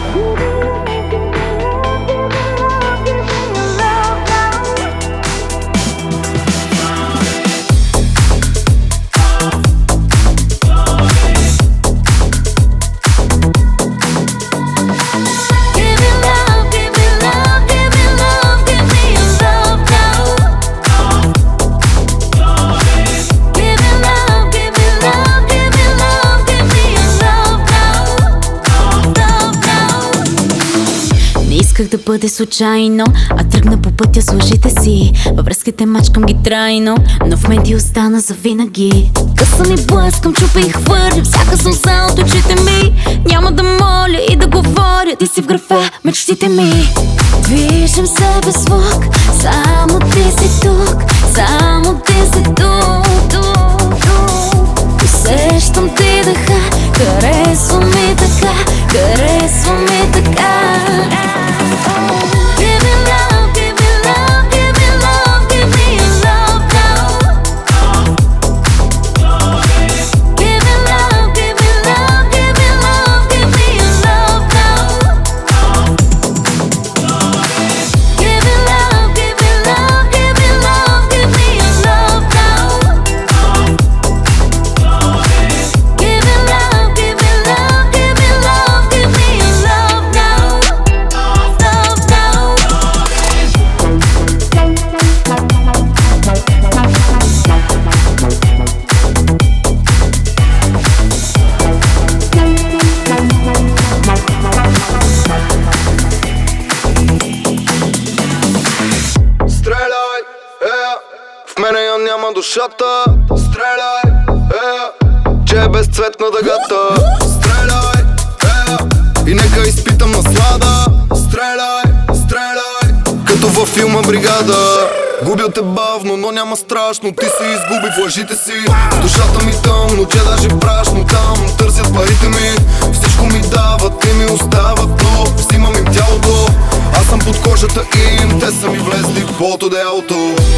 Исках да бъде случайно, а тръгна по пътя с лъжите си. Във връзките мачкам ги трайно, но в мен ти остана завинаги. Късам и блъскам, чупа и хвърля всяка сълза от очите ми. Няма да моля и да говоря, ти си в графа мечтите ми. Движим се без звук, само ти си тук, само ти си тук. Усещам ти дъха, харесва ми така, харесва ми така. В мене я няма душата. Стреляй, че е безцветна дъгата. Стреляй, и нека изпитам наслада. Стреляй, стреляй, като във филма Бригада. Губя те бавно, но няма страшно. Ти се изгуби в лъжите си. В душата ми тъмно, че даже прашно. Там търсят парите ми, всичко ми дават, те ми остават, но взимам им тялото. Аз съм под кожата им, те са ми влезли под одеялото.